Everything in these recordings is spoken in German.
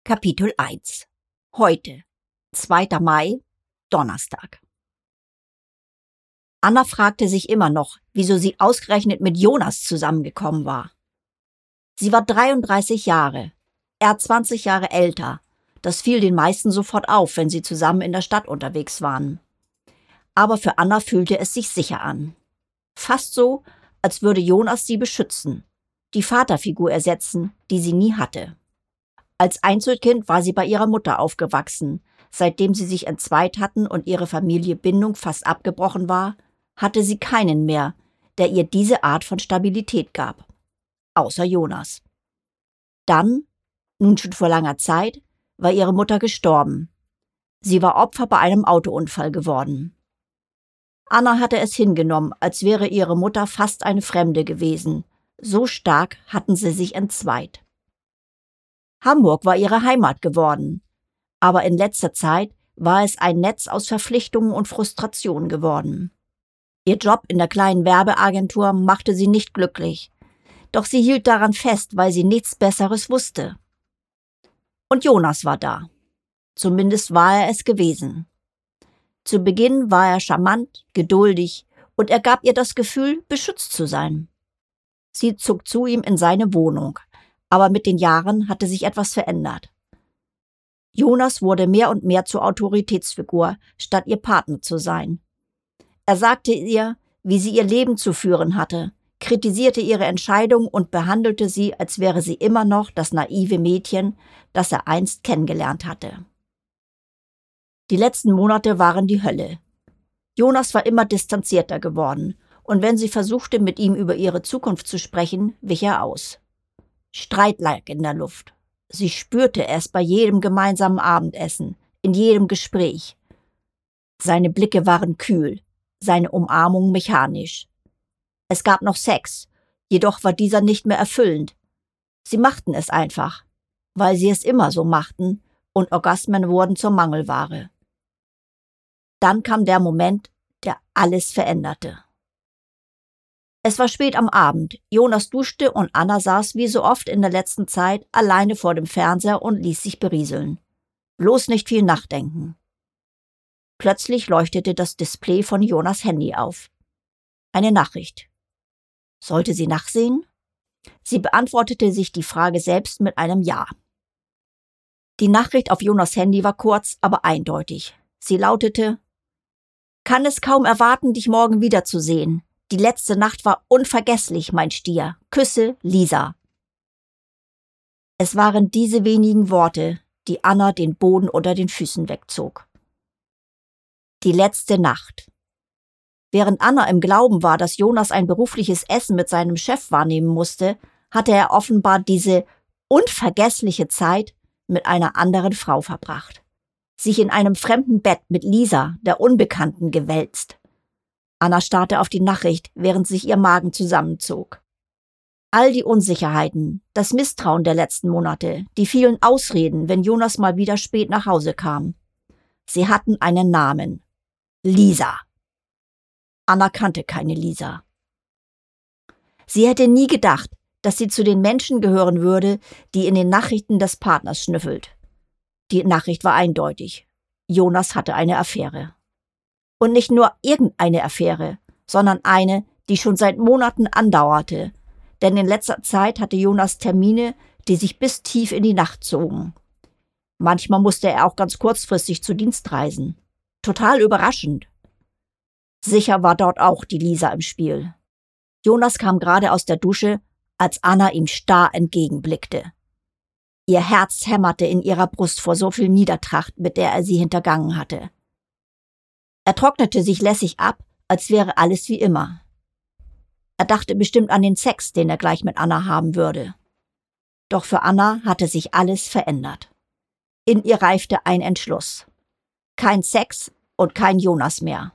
Kapitel 1. Heute, 2. Mai, Donnerstag. Anna fragte sich immer noch, wieso sie ausgerechnet mit Jonas zusammengekommen war. Sie war 33 Jahre, er 20 Jahre älter. Das fiel den meisten sofort auf, wenn sie zusammen in der Stadt unterwegs waren. Aber für Anna fühlte es sich sicher an. Fast so, als würde Jonas sie beschützen, die Vaterfigur ersetzen, die sie nie hatte. Als Einzelkind war sie bei ihrer Mutter aufgewachsen. Seitdem sie sich entzweit hatten und ihre Familienbindung fast abgebrochen war, hatte sie keinen mehr, der ihr diese Art von Stabilität gab. Außer Jonas. Dann, nun schon vor langer Zeit, war ihre Mutter gestorben. Sie war Opfer bei einem Autounfall geworden. Anna hatte es hingenommen, als wäre ihre Mutter fast eine Fremde gewesen. So stark hatten sie sich entzweit. Hamburg war ihre Heimat geworden, aber in letzter Zeit war es ein Netz aus Verpflichtungen und Frustrationen geworden. Ihr Job in der kleinen Werbeagentur machte sie nicht glücklich, doch sie hielt daran fest, weil sie nichts Besseres wusste. Und Jonas war da. Zumindest war er es gewesen. Zu Beginn war er charmant, geduldig und er gab ihr das Gefühl, beschützt zu sein. Sie zog zu ihm in seine Wohnung. Aber mit den Jahren hatte sich etwas verändert. Jonas wurde mehr und mehr zur Autoritätsfigur, statt ihr Partner zu sein. Er sagte ihr, wie sie ihr Leben zu führen hatte, kritisierte ihre Entscheidung und behandelte sie, als wäre sie immer noch das naive Mädchen, das er einst kennengelernt hatte. Die letzten Monate waren die Hölle. Jonas war immer distanzierter geworden, und wenn sie versuchte, mit ihm über ihre Zukunft zu sprechen, wich er aus. Streit lag in der Luft. Sie spürte es bei jedem gemeinsamen Abendessen, in jedem Gespräch. Seine Blicke waren kühl, seine Umarmung mechanisch. Es gab noch Sex, jedoch war dieser nicht mehr erfüllend. Sie machten es einfach, weil sie es immer so machten, und Orgasmen wurden zur Mangelware. Dann kam der Moment, der alles veränderte. Es war spät am Abend, Jonas duschte und Anna saß wie so oft in der letzten Zeit alleine vor dem Fernseher und ließ sich berieseln. Bloß nicht viel nachdenken. Plötzlich leuchtete das Display von Jonas' Handy auf. Eine Nachricht. Sollte sie nachsehen? Sie beantwortete sich die Frage selbst mit einem Ja. Die Nachricht auf Jonas' Handy war kurz, aber eindeutig. Sie lautete: Kann es kaum erwarten, dich morgen wiederzusehen. Die letzte Nacht war unvergesslich, mein Stier. Küsse, Lisa. Es waren diese wenigen Worte, die Anna den Boden unter den Füßen wegzog. Die letzte Nacht. Während Anna im Glauben war, dass Jonas ein berufliches Essen mit seinem Chef wahrnehmen musste, hatte er offenbar diese unvergessliche Zeit mit einer anderen Frau verbracht. Sich in einem fremden Bett mit Lisa, der Unbekannten, gewälzt. Anna starrte auf die Nachricht, während sich ihr Magen zusammenzog. All die Unsicherheiten, das Misstrauen der letzten Monate, die vielen Ausreden, wenn Jonas mal wieder spät nach Hause kam. Sie hatten einen Namen. Lisa. Anna kannte keine Lisa. Sie hätte nie gedacht, dass sie zu den Menschen gehören würde, die in den Nachrichten des Partners schnüffelt. Die Nachricht war eindeutig. Jonas hatte eine Affäre. Und nicht nur irgendeine Affäre, sondern eine, die schon seit Monaten andauerte. Denn in letzter Zeit hatte Jonas Termine, die sich bis tief in die Nacht zogen. Manchmal musste er auch ganz kurzfristig zu Dienstreisen. Total überraschend. Sicher war dort auch die Lisa im Spiel. Jonas kam gerade aus der Dusche, als Anna ihm starr entgegenblickte. Ihr Herz hämmerte in ihrer Brust vor so viel Niedertracht, mit der er sie hintergangen hatte. Er trocknete sich lässig ab, als wäre alles wie immer. Er dachte bestimmt an den Sex, den er gleich mit Anna haben würde. Doch für Anna hatte sich alles verändert. In ihr reifte ein Entschluss. Kein Sex und kein Jonas mehr.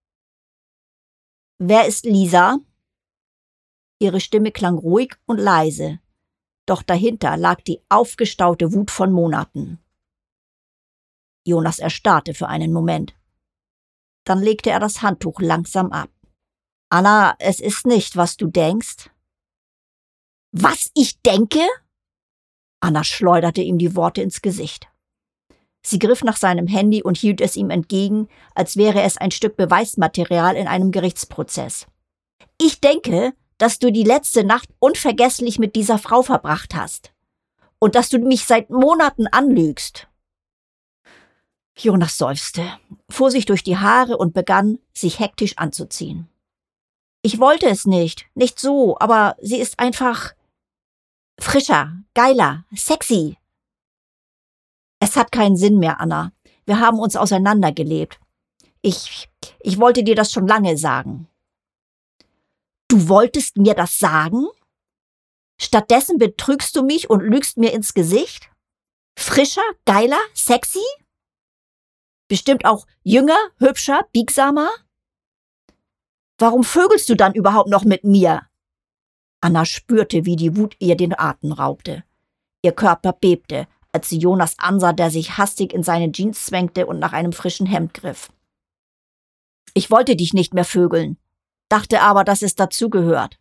Wer ist Lisa? Ihre Stimme klang ruhig und leise, doch dahinter lag die aufgestaute Wut von Monaten. Jonas erstarrte für einen Moment. Dann legte er das Handtuch langsam ab. Anna, es ist nicht, was du denkst. Was ich denke? Anna schleuderte ihm die Worte ins Gesicht. Sie griff nach seinem Handy und hielt es ihm entgegen, als wäre es ein Stück Beweismaterial in einem Gerichtsprozess. »Ich denke, dass du die letzte Nacht unvergesslich mit dieser Frau verbracht hast und dass du mich seit Monaten anlügst.« Jonas seufzte, fuhr sich durch die Haare und begann, sich hektisch anzuziehen. »Ich wollte es nicht so, aber sie ist einfach frischer, geiler, sexy.« »Es hat keinen Sinn mehr, Anna. Wir haben uns auseinandergelebt. Ich wollte dir das schon lange sagen.« »Du wolltest mir das sagen? Stattdessen betrügst du mich und lügst mir ins Gesicht? Frischer, geiler, sexy? Bestimmt auch jünger, hübscher, biegsamer? Warum vögelst du dann überhaupt noch mit mir?« Anna spürte, wie die Wut ihr den Atem raubte. Ihr Körper bebte, als sie Jonas ansah, der sich hastig in seine Jeans zwängte und nach einem frischen Hemd griff. »Ich wollte dich nicht mehr vögeln, dachte aber, dass es dazugehört.«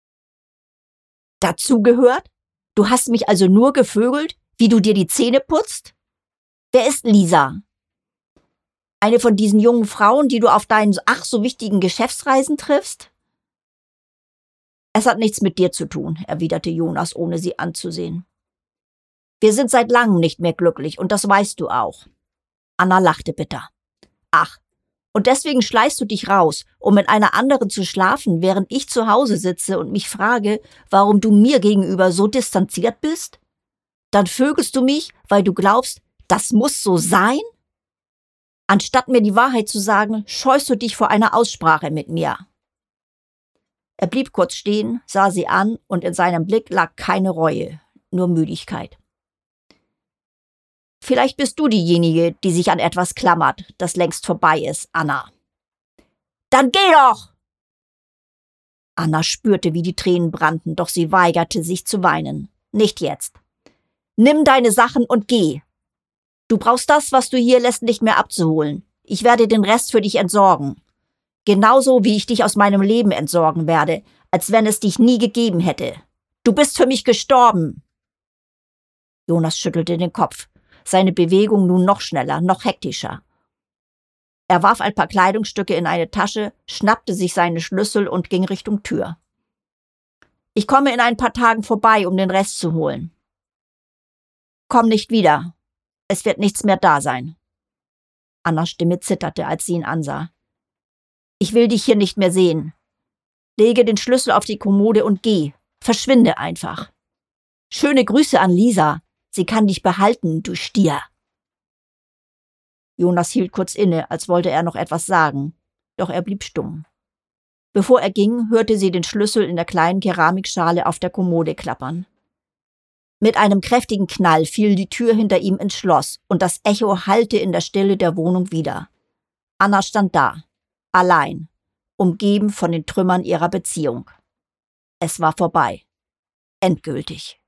»Dazugehört? Du hast mich also nur gevögelt, wie du dir die Zähne putzt? Wer ist Lisa? Eine von diesen jungen Frauen, die du auf deinen ach so wichtigen Geschäftsreisen triffst?« »Es hat nichts mit dir zu tun«, erwiderte Jonas, ohne sie anzusehen. »Wir sind seit langem nicht mehr glücklich und das weißt du auch.« Anna lachte bitter. »Ach, und deswegen schleichst du dich raus, um mit einer anderen zu schlafen, während ich zu Hause sitze und mich frage, warum du mir gegenüber so distanziert bist? Dann vögelst du mich, weil du glaubst, das muss so sein? Anstatt mir die Wahrheit zu sagen, scheust du dich vor einer Aussprache mit mir.« Er blieb kurz stehen, sah sie an und in seinem Blick lag keine Reue, nur Müdigkeit. »Vielleicht bist du diejenige, die sich an etwas klammert, das längst vorbei ist, Anna.« »Dann geh doch!« Anna spürte, wie die Tränen brannten, doch sie weigerte sich zu weinen. »Nicht jetzt. Nimm deine Sachen und geh. Du brauchst das, was du hier lässt, nicht mehr abzuholen. Ich werde den Rest für dich entsorgen. Genauso, wie ich dich aus meinem Leben entsorgen werde, als wenn es dich nie gegeben hätte. Du bist für mich gestorben.« Jonas schüttelte den Kopf, seine Bewegung nun noch schneller, noch hektischer. Er warf ein paar Kleidungsstücke in eine Tasche, schnappte sich seine Schlüssel und ging Richtung Tür. »Ich komme in ein paar Tagen vorbei, um den Rest zu holen.« »Komm nicht wieder. Es wird nichts mehr da sein.« Annas Stimme zitterte, als sie ihn ansah. »Ich will dich hier nicht mehr sehen. Lege den Schlüssel auf die Kommode und geh. Verschwinde einfach. Schöne Grüße an Lisa. Sie kann dich behalten, du Stier.« Jonas hielt kurz inne, als wollte er noch etwas sagen, doch er blieb stumm. Bevor er ging, hörte sie den Schlüssel in der kleinen Keramikschale auf der Kommode klappern. Mit einem kräftigen Knall fiel die Tür hinter ihm ins Schloss und das Echo hallte in der Stille der Wohnung wider. Anna stand da, allein, umgeben von den Trümmern ihrer Beziehung. Es war vorbei. Endgültig.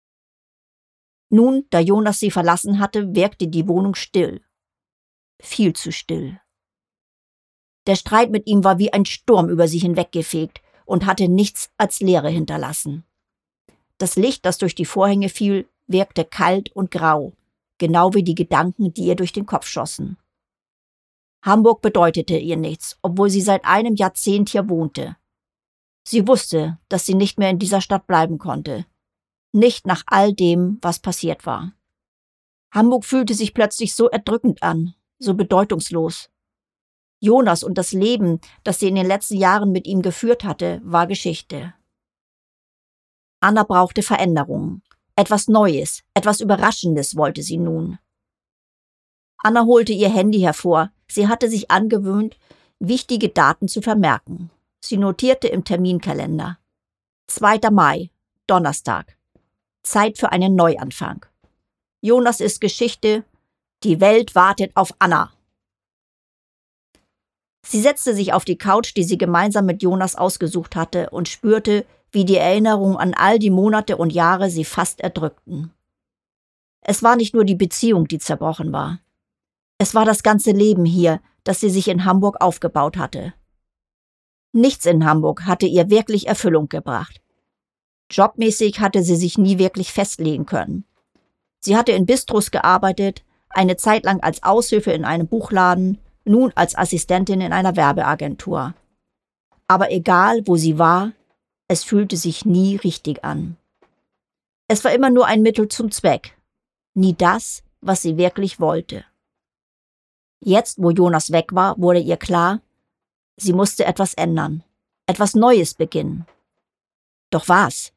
Nun, da Jonas sie verlassen hatte, wirkte die Wohnung still. Viel zu still. Der Streit mit ihm war wie ein Sturm über sie hinweggefegt und hatte nichts als Leere hinterlassen. Das Licht, das durch die Vorhänge fiel, wirkte kalt und grau, genau wie die Gedanken, die ihr durch den Kopf schossen. Hamburg bedeutete ihr nichts, obwohl sie seit einem Jahrzehnt hier wohnte. Sie wusste, dass sie nicht mehr in dieser Stadt bleiben konnte. Nicht nach all dem, was passiert war. Hamburg fühlte sich plötzlich so erdrückend an, so bedeutungslos. Jonas und das Leben, das sie in den letzten Jahren mit ihm geführt hatte, war Geschichte. Anna brauchte Veränderungen. Etwas Neues, etwas Überraschendes wollte sie nun. Anna holte ihr Handy hervor. Sie hatte sich angewöhnt, wichtige Daten zu vermerken. Sie notierte im Terminkalender. 2. Mai, Donnerstag. Zeit für einen Neuanfang. Jonas ist Geschichte. Die Welt wartet auf Anna. Sie setzte sich auf die Couch, die sie gemeinsam mit Jonas ausgesucht hatte, und spürte, wie die Erinnerung an all die Monate und Jahre sie fast erdrückten. Es war nicht nur die Beziehung, die zerbrochen war. Es war das ganze Leben hier, das sie sich in Hamburg aufgebaut hatte. Nichts in Hamburg hatte ihr wirklich Erfüllung gebracht. Jobmäßig hatte sie sich nie wirklich festlegen können. Sie hatte in Bistros gearbeitet, eine Zeit lang als Aushilfe in einem Buchladen, nun als Assistentin in einer Werbeagentur. Aber egal, wo sie war, es fühlte sich nie richtig an. Es war immer nur ein Mittel zum Zweck, nie das, was sie wirklich wollte. Jetzt, wo Jonas weg war, wurde ihr klar, sie musste etwas ändern, etwas Neues beginnen. Doch was?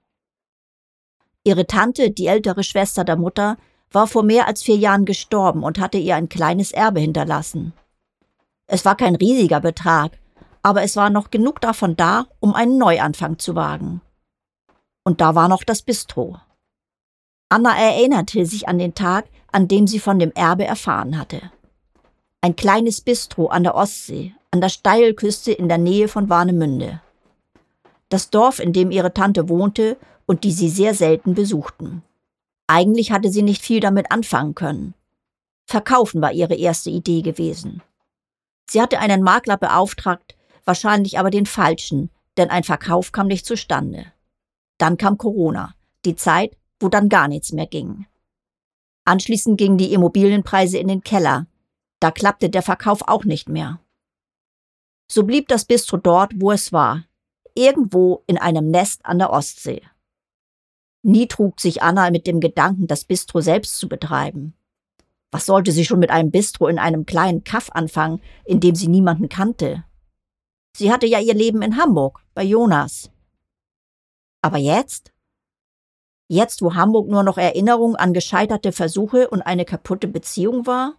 Ihre Tante, die ältere Schwester der Mutter, war vor mehr als 4 Jahren gestorben und hatte ihr ein kleines Erbe hinterlassen. Es war kein riesiger Betrag, aber es war noch genug davon da, um einen Neuanfang zu wagen. Und da war noch das Bistro. Anna erinnerte sich an den Tag, an dem sie von dem Erbe erfahren hatte. Ein kleines Bistro an der Ostsee, an der Steilküste in der Nähe von Warnemünde. Das Dorf, in dem ihre Tante wohnte und die sie sehr selten besuchten. Eigentlich hatte sie nicht viel damit anfangen können. Verkaufen war ihre erste Idee gewesen. Sie hatte einen Makler beauftragt, wahrscheinlich aber den falschen, denn ein Verkauf kam nicht zustande. Dann kam Corona, die Zeit, wo dann gar nichts mehr ging. Anschließend gingen die Immobilienpreise in den Keller. Da klappte der Verkauf auch nicht mehr. So blieb das Bistro dort, wo es war, irgendwo in einem Nest an der Ostsee. Nie trug sich Anna mit dem Gedanken, das Bistro selbst zu betreiben. Was sollte sie schon mit einem Bistro in einem kleinen Kaff anfangen, in dem sie niemanden kannte? Sie hatte ja ihr Leben in Hamburg, bei Jonas. Aber jetzt? Jetzt, wo Hamburg nur noch Erinnerung an gescheiterte Versuche und eine kaputte Beziehung war?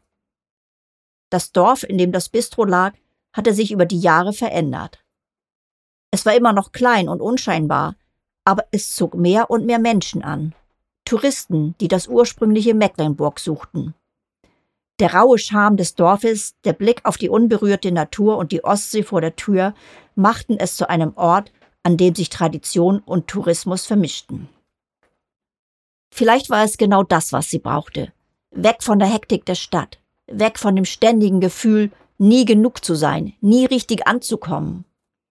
Das Dorf, in dem das Bistro lag, hatte sich über die Jahre verändert. Es war immer noch klein und unscheinbar, aber es zog mehr und mehr Menschen an. Touristen, die das ursprüngliche Mecklenburg suchten. Der raue Charme des Dorfes, der Blick auf die unberührte Natur und die Ostsee vor der Tür machten es zu einem Ort, an dem sich Tradition und Tourismus vermischten. Vielleicht war es genau das, was sie brauchte. Weg von der Hektik der Stadt, weg von dem ständigen Gefühl, nie genug zu sein, nie richtig anzukommen.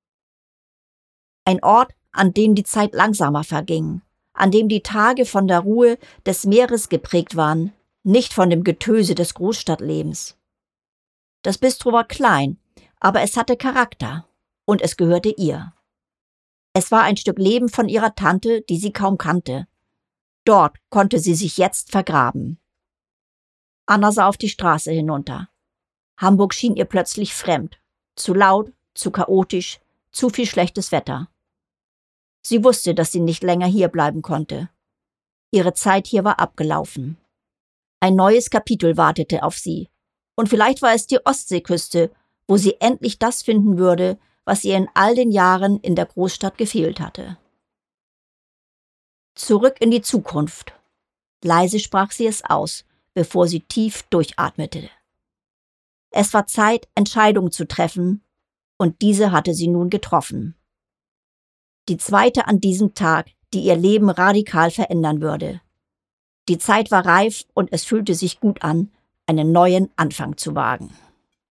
Ein Ort, an dem die Zeit langsamer verging, an dem die Tage von der Ruhe des Meeres geprägt waren, nicht von dem Getöse des Großstadtlebens. Das Bistro war klein, aber es hatte Charakter und es gehörte ihr. Es war ein Stück Leben von ihrer Tante, die sie kaum kannte. Dort konnte sie sich jetzt vergraben. Anna sah auf die Straße hinunter. Hamburg schien ihr plötzlich fremd, zu laut, zu chaotisch, zu viel schlechtes Wetter. Sie wusste, dass sie nicht länger hier bleiben konnte. Ihre Zeit hier war abgelaufen. Ein neues Kapitel wartete auf sie. Und vielleicht war es die Ostseeküste, wo sie endlich das finden würde, was ihr in all den Jahren in der Großstadt gefehlt hatte. Zurück in die Zukunft. Leise sprach sie es aus, bevor sie tief durchatmete. Es war Zeit, Entscheidungen zu treffen, und diese hatte sie nun getroffen. Die zweite an diesem Tag, die ihr Leben radikal verändern würde. Die Zeit war reif und es fühlte sich gut an, einen neuen Anfang zu wagen.